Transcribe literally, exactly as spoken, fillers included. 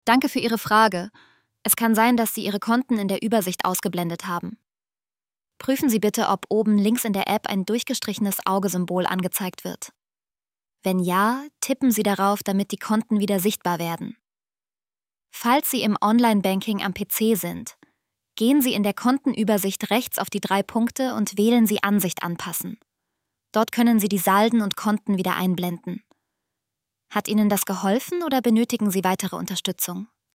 Danke für Ihre Frage. Es kann sein, dass Sie Ihre Konten in der Übersicht ausgeblendet haben. Prüfen Sie bitte, ob oben links in der App ein durchgestrichenes Augesymbol angezeigt wird. Wenn ja, tippen Sie darauf, damit die Konten wieder sichtbar werden. Falls Sie im Online-Banking am P C sind, gehen Sie in der Kontenübersicht rechts auf die drei Punkte und wählen Sie Ansicht anpassen. Dort können Sie die Salden und Konten wieder einblenden. Hat Ihnen das geholfen oder benötigen Sie weitere Unterstützung?